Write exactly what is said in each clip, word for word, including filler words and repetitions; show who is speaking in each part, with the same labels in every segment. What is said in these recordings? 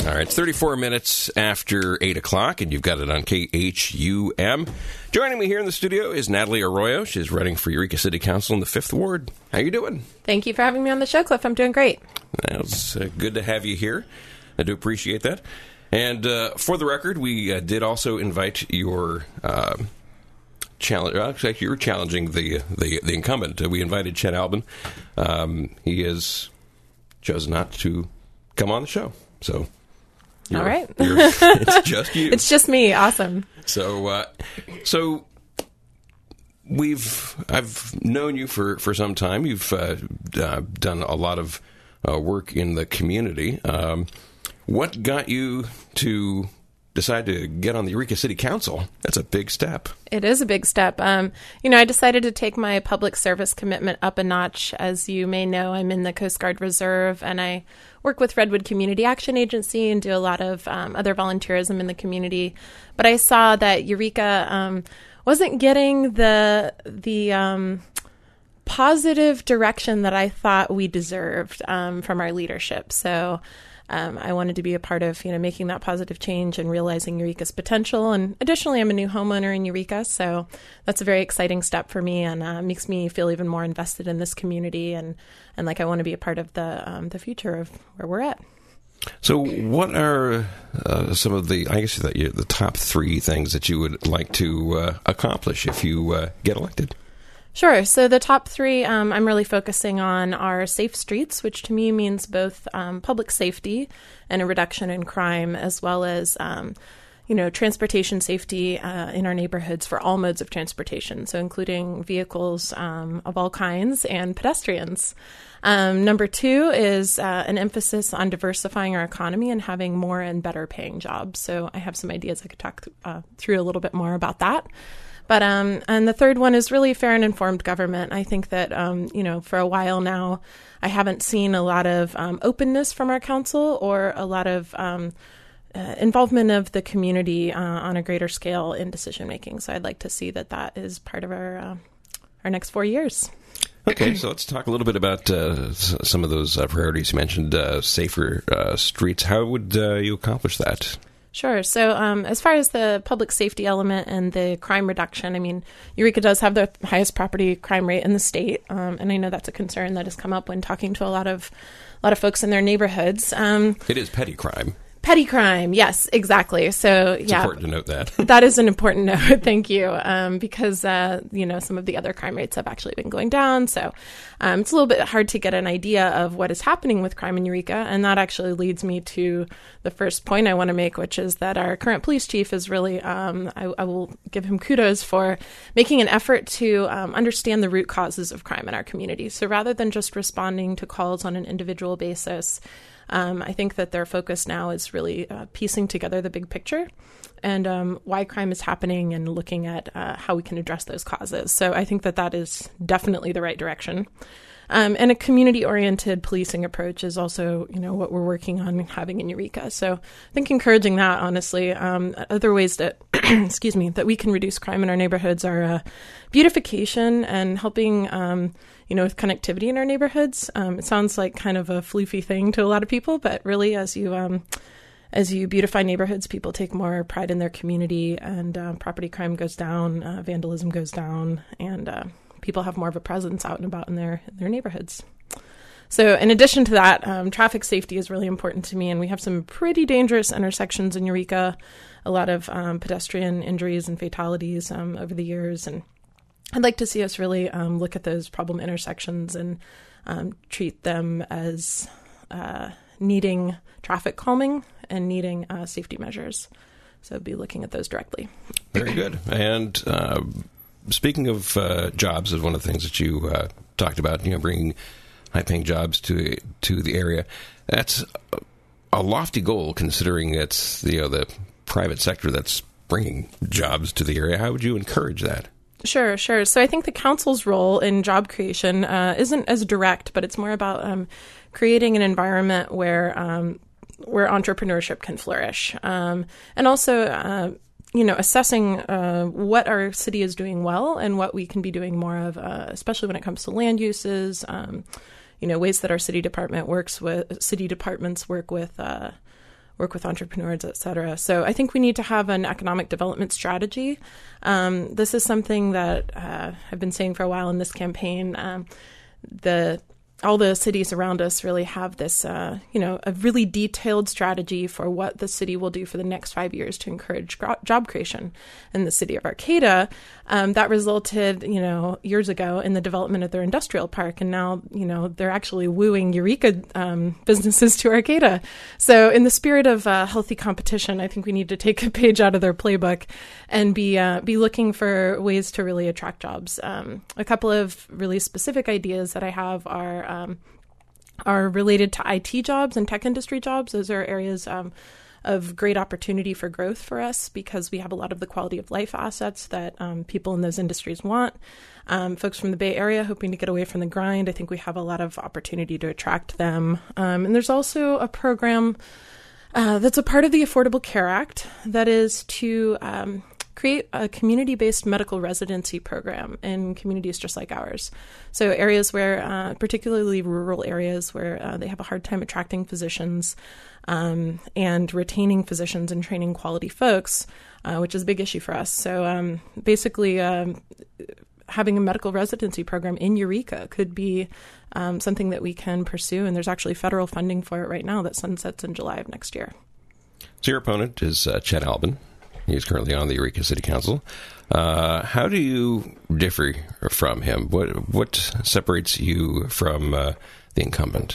Speaker 1: All right, it's thirty-four minutes after eight o'clock, and you've got it on K H U M. Joining me here in the studio is Natalie Arroyo. She's running for Eureka City Council in the fifth Ward. How you doing?
Speaker 2: Thank you for having me on the show, Cliff. I'm doing great.
Speaker 1: It's uh, good to have you here. I do appreciate that. And uh, for the record, we uh, did also invite your uh, challenge. Actually, you were challenging the the, the incumbent. Uh, we invited Chet Albin. Um, he has chosen not to come on the show. So,
Speaker 2: all right,
Speaker 1: it's just you.
Speaker 2: It's just me. Awesome.
Speaker 1: So, uh, so we've I've known you for, for some time. You've uh, uh, done a lot of uh, work in the community. Um, What got you to decide to get on the Eureka City Council? That's a big step.
Speaker 2: It is a big step. Um, you know, I decided to take my public service commitment up a notch. As you may know, I'm in the Coast Guard Reserve, and I work with Redwood Community Action Agency and do a lot of um, other volunteerism in the community. But I saw that Eureka um, wasn't getting the the um, positive direction that I thought we deserved um, from our leadership. So Um, I wanted to be a part of, you know, making that positive change and realizing Eureka's potential. And additionally, I'm a new homeowner in Eureka, so that's a very exciting step for me, and uh, makes me feel even more invested in this community, and, and like I want to be a part of the um, the future of where we're at.
Speaker 1: So, what are uh, some of the, I guess, the, the top three things that you would like to uh, accomplish if you uh, get elected?
Speaker 2: Sure. So the top three um, I'm really focusing on are safe streets, which to me means both um, public safety and a reduction in crime, as well as, um, you know, transportation safety uh, in our neighborhoods for all modes of transportation, so including vehicles um, of all kinds and pedestrians. Um, number two is uh, an emphasis on diversifying our economy and having more and better paying jobs. So I have some ideas I could talk uh, through a little bit more about that. But um, and the third one is really fair and informed government. I think that, um, you know, for a while now, I haven't seen a lot of um, openness from our council or a lot of um, uh, involvement of the community uh, on a greater scale in decision making. So I'd like to see that that is part of our uh, our next four years.
Speaker 1: Okay, so let's talk a little bit about uh, some of those uh, priorities you mentioned. Uh, safer uh, streets. How would uh, you accomplish that?
Speaker 2: Sure. So um, as far as the public safety element and the crime reduction, I mean, Eureka does have the highest property crime rate in the state. Um, and I know that's a concern that has come up when talking to a lot of a lot of folks in their neighborhoods. Um,
Speaker 1: it is petty crime.
Speaker 2: Petty crime. Yes, exactly. So,
Speaker 1: it's
Speaker 2: yeah.
Speaker 1: It's important to note that.
Speaker 2: That is an important note. Thank you. Um, because, uh, you know, some of the other crime rates have actually been going down. So um, it's a little bit hard to get an idea of what is happening with crime in Eureka. And that actually leads me to the first point I want to make, which is that our current police chief is really, um, I, I will give him kudos for making an effort to um, understand the root causes of crime in our community. So rather than just responding to calls on an individual basis, Um, I think that their focus now is really uh, piecing together the big picture and um, why crime is happening and looking at uh, how we can address those causes. So I think that that is definitely the right direction. Um, and a community-oriented policing approach is also, you know, what we're working on having in Eureka. So I think encouraging that, honestly. Um, other ways that, excuse me, that we can reduce crime in our neighborhoods are uh, beautification and helping, um, you know, with connectivity in our neighborhoods. Um, it sounds like kind of a floofy thing to a lot of people, but really, as you um, as you beautify neighborhoods, people take more pride in their community, and uh, property crime goes down, uh, vandalism goes down, and uh, people have more of a presence out and about in their in their neighborhoods. So in addition to that, um, traffic safety is really important to me, and we have some pretty dangerous intersections in Eureka, a lot of um, pedestrian injuries and fatalities um, over the years, and I'd like to see us really um, look at those problem intersections and um, treat them as uh, needing traffic calming and needing uh, safety measures. So be looking at those directly.
Speaker 1: Very good. And uh, speaking of uh, jobs, is one of the things that you uh, talked about, you know, bringing high-paying jobs to to the area. That's a lofty goal, considering it's, you know, the private sector that's bringing jobs to the area. How would you encourage that?
Speaker 2: Sure, sure. So I think the council's role in job creation uh, isn't as direct, but it's more about um, creating an environment where um, where entrepreneurship can flourish, um, and also, uh, you know, assessing uh, what our city is doing well and what we can be doing more of, uh, especially when it comes to land uses. Um, you know, ways that our city department works with city departments work with. Uh, work with entrepreneurs, et cetera. So I think we need to have an economic development strategy. Um, this is something that uh, I've been saying for a while in this campaign. Um, the all the cities around us really have this, uh, you know, a really detailed strategy for what the city will do for the next five years to encourage gro- job creation. In the city of Arcata, um, that resulted, you know, years ago in the development of their industrial park. And now, you know, they're actually wooing Eureka um, businesses to Arcata. So in the spirit of uh, healthy competition, I think we need to take a page out of their playbook and be uh, be looking for ways to really attract jobs. Um, a couple of really specific ideas that I have are Um, are related to I T jobs and tech industry jobs. Those are areas um, of great opportunity for growth for us because we have a lot of the quality of life assets that um, people in those industries want. Um, folks from the Bay Area hoping to get away from the grind, I think we have a lot of opportunity to attract them. Um, and there's also a program uh, that's a part of the Affordable Care Act that is to um, create a community-based medical residency program in communities just like ours. So areas where, uh, particularly rural areas where uh, they have a hard time attracting physicians um, and retaining physicians and training quality folks, uh, which is a big issue for us. So um, basically um, having a medical residency program in Eureka could be um, something that we can pursue. And there's actually federal funding for it right now that sunsets in July of next year.
Speaker 1: So your opponent is uh, Chet Albin. He's currently on the Eureka City Council. Uh, how do you differ from him? What what separates you from uh, the incumbent?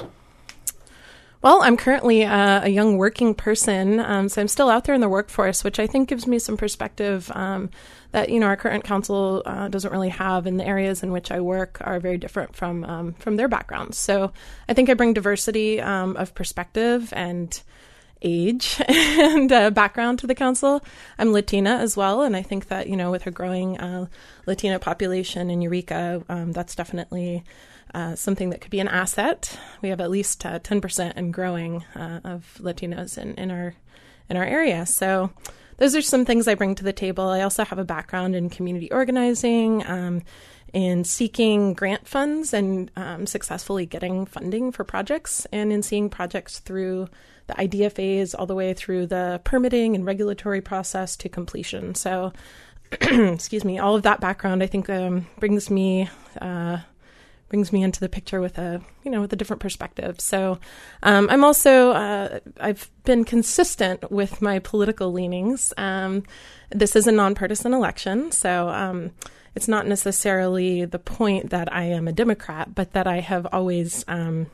Speaker 2: Well, I'm currently uh, a young working person, um, so I'm still out there in the workforce, which I think gives me some perspective um, that, you know, our current council uh, doesn't really have, and the areas in which I work are very different from um, from their backgrounds. So I think I bring diversity um, of perspective and age and uh, background to the council. I'm Latina as well, and I think that, you know, with a growing uh, Latino population in Eureka, um, that's definitely uh, something that could be an asset. We have at least uh, ten percent and growing uh, of Latinos in, in our in our area. So those are some things I bring to the table. I also have a background in community organizing, um, in seeking grant funds and um, successfully getting funding for projects, and in seeing projects through the idea phase all the way through the permitting and regulatory process to completion. So, excuse me, all of that background, I think, um, brings me uh, brings me into the picture with a, you know, with a different perspective. So, um, I'm also uh, I've been consistent with my political leanings. Um, this is a nonpartisan election, so um, it's not necessarily the point that I am a Democrat, but that I have always um,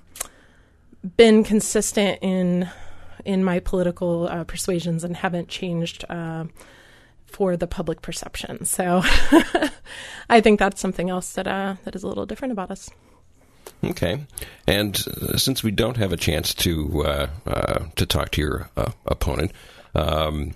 Speaker 2: been consistent in in my political uh, persuasions and haven't changed uh, for the public perception. So I think that's something else that uh, that is a little different about us.
Speaker 1: Okay, and uh, since we don't have a chance to uh, uh, to talk to your uh, opponent, um,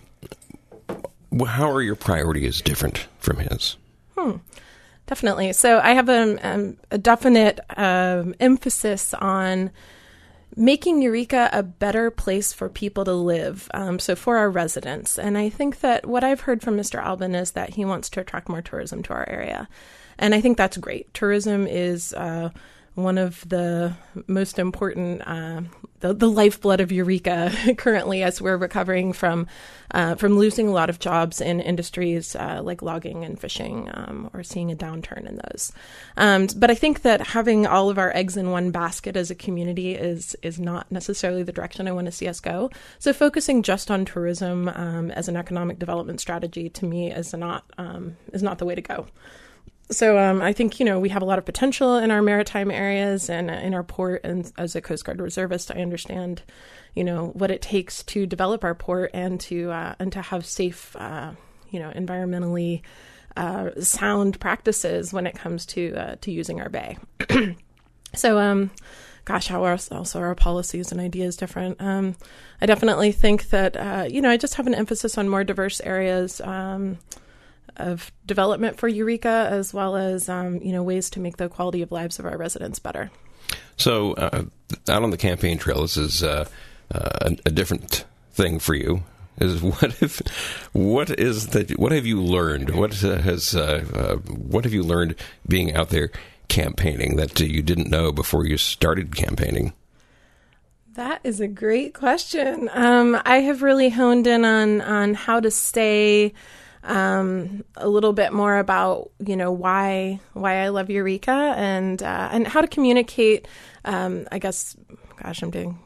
Speaker 1: how are your priorities different from his?
Speaker 2: Hmm. Definitely. So I have a, um, a definite um, emphasis on making Eureka a better place for people to live, um, so for our residents. And I think that what I've heard from Mister Albin is that he wants to attract more tourism to our area. And I think that's great. Tourism is uh, one of the most important, uh, the, the lifeblood of Eureka currently, as we're recovering from uh, from losing a lot of jobs in industries uh, like logging and fishing, um, or seeing a downturn in those. Um, but I think that having all of our eggs in one basket as a community is is not necessarily the direction I want to see us go. So focusing just on tourism um, as an economic development strategy, to me, is not um, is not the way to go. So um, I think, you know, we have a lot of potential in our maritime areas and uh, in our port. And as a Coast Guard reservist, I understand, you know, what it takes to develop our port and to uh, and to have safe, uh, you know, environmentally uh, sound practices when it comes to uh, to using our bay. So, um, gosh, how else also are our policies and ideas different? Um, I definitely think that, uh, you know, I just have an emphasis on more diverse areas Um, of development for Eureka, as well as, um, you know, ways to make the quality of lives of our residents better.
Speaker 1: So uh, out on the campaign trail, this is uh, uh, a, a different thing for you. Is what if, what is that? What have you learned? What has uh, uh, what have you learned being out there campaigning that uh, you didn't know before you started campaigning?
Speaker 2: That is a great question. Um, I have really honed in on on how to stay um, a little bit more about, you know, why why I love Eureka and uh, and how to communicate. Um, I guess, gosh, I'm doing.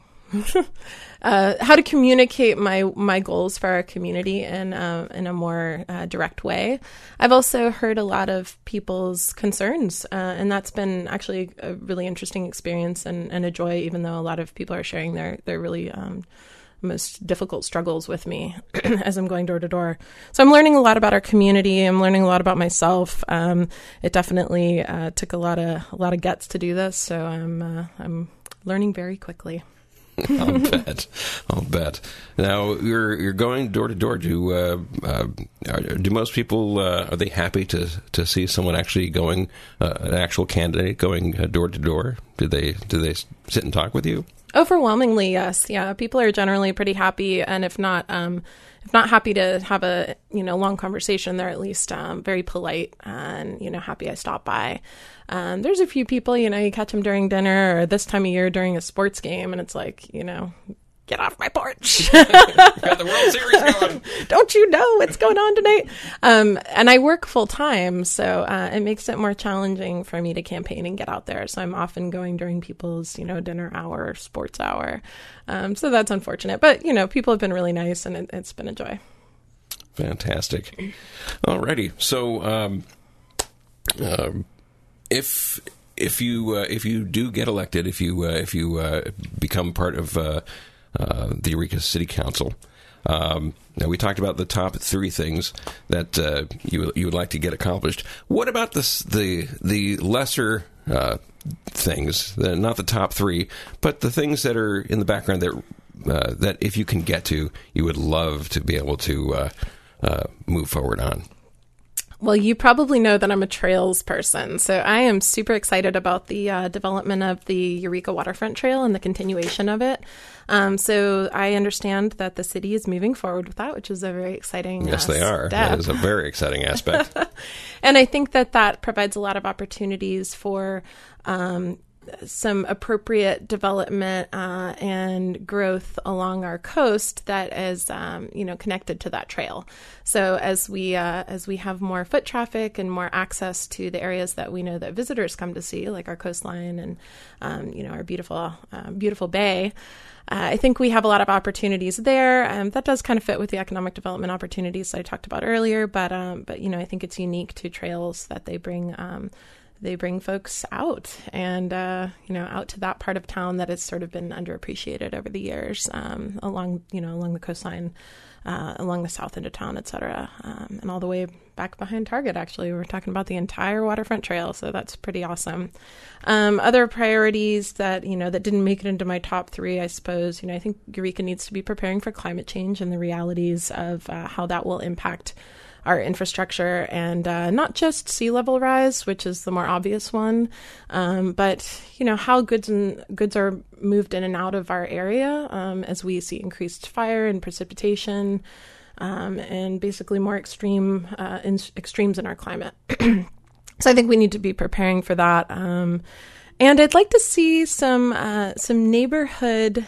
Speaker 2: uh, how to communicate my my goals for our community in uh, in a more uh, direct way. I've also heard a lot of people's concerns, uh, and that's been actually a really interesting experience and, and a joy. Even though a lot of people are sharing their their really um, most difficult struggles with me as I'm going door to door. So I'm learning a lot about our community. I'm learning a lot about myself. Um, it definitely uh, took a lot of a lot of guts to do this. So I'm uh, I'm learning very quickly.
Speaker 1: I'll bet. I'll bet. Now you're you're going door to door. Do uh, uh, do most people uh, are they happy to to see someone actually going uh, an actual candidate going uh, door to door? Do they do they sit and talk with you?
Speaker 2: Overwhelmingly, yes. Yeah, people are generally pretty happy, and if not, um, if not happy to have a you know long conversation, they're at least um, very polite and you know happy I stopped by. Um, there's a few people, you know, you catch them during dinner or this time of year during a sports game, and it's like, you know, get off my porch.
Speaker 1: Got the World Series going.
Speaker 2: Don't you know what's going on tonight? Um, and I work full time, so uh, it makes it more challenging for me to campaign and get out there. So I'm often going during people's, you know, dinner hour, or sports hour. Um, so that's unfortunate. But, you know, people have been really nice, and it, it's been a joy.
Speaker 1: Fantastic. Alrighty. So, um, um, if if you uh, if you do get elected, if you uh, if you uh, become part of uh, uh, the Eureka City Council, um, now we talked about the top three things that uh, you you would like to get accomplished. What about this, the the lesser uh, things? The, not the top three, but the things that are in the background that uh, that if you can get to, you would love to be able to uh, uh, move forward on.
Speaker 2: Well, you probably know that I'm a trails person, so I am super excited about the uh, development of the Eureka Waterfront Trail and the continuation of it. Um, so I understand that the city is moving forward with that, which is a very exciting
Speaker 1: Yes,
Speaker 2: uh,
Speaker 1: they are.
Speaker 2: step.
Speaker 1: That is a very exciting aspect.
Speaker 2: And I think that that provides a lot of opportunities for um, some appropriate development uh, and growth along our coast that is, um, you know, connected to that trail. So as we uh, as we have more foot traffic and more access to the areas that we know that visitors come to see, like our coastline and um, you know our beautiful uh, beautiful bay. Uh, I think we have a lot of opportunities there. Um, that does kind of fit with the economic development opportunities that I talked about earlier. But um, but you know I think it's unique to trails that they bring. Um, They bring folks out and, uh, you know, out to that part of town that has sort of been underappreciated over the years um, along, you know, along the coastline, uh, along the south end of town, et cetera, um, and all the way back behind Target, actually. We're talking about the entire waterfront trail, so that's pretty awesome. Um, other priorities that, you know, that didn't make it into my top three, I suppose, you know, I think Eureka needs to be preparing for climate change and the realities of uh, how that will impact our infrastructure and uh, not just sea level rise, which is the more obvious one, um, but you know how goods and goods are moved in and out of our area um, as we see increased fire and precipitation um, and basically more extreme uh, in, extremes in our climate. So I think we need to be preparing for that, um, and I'd like to see some uh, some neighborhood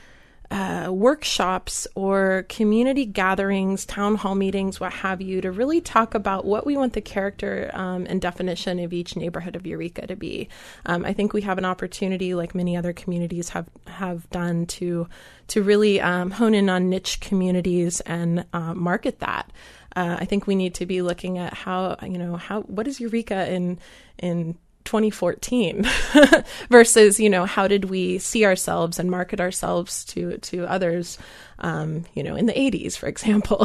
Speaker 2: Uh, workshops or community gatherings, town hall meetings, what have you, to really talk about what we want the character um, and definition of each neighborhood of Eureka to be. Um, I think we have an opportunity, like many other communities have have done, to to really um, hone in on niche communities and uh, market that. Uh, I think we need to be looking at how, you know, how what is Eureka in in twenty fourteen versus, you know, how did we see ourselves and market ourselves to, to others, um, you know, in the eighties, for example.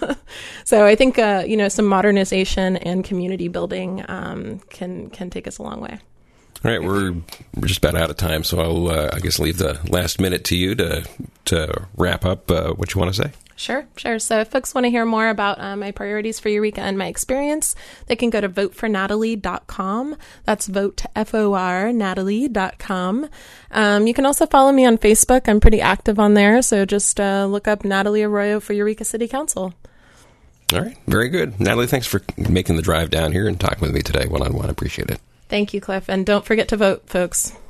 Speaker 2: So I think, uh, you know, some modernization and community building um, can, can take us a long way.
Speaker 1: All right, we're we're just about out of time, so I'll uh, I guess leave the last minute to you to to wrap up uh, what you want to say.
Speaker 2: Sure, sure. So if folks want to hear more about uh, my priorities for Eureka and my experience, they can go to vote for natalie dot com. That's vote, F O R, natalie dot com. Um, you can also follow me on Facebook. I'm pretty active on there, so just uh, look up Natalie Arroyo for Eureka City Council.
Speaker 1: All right, very good. Natalie, thanks for making the drive down here and talking with me today one-on-one. I appreciate it.
Speaker 2: Thank you, Cliff. And don't forget to vote, folks.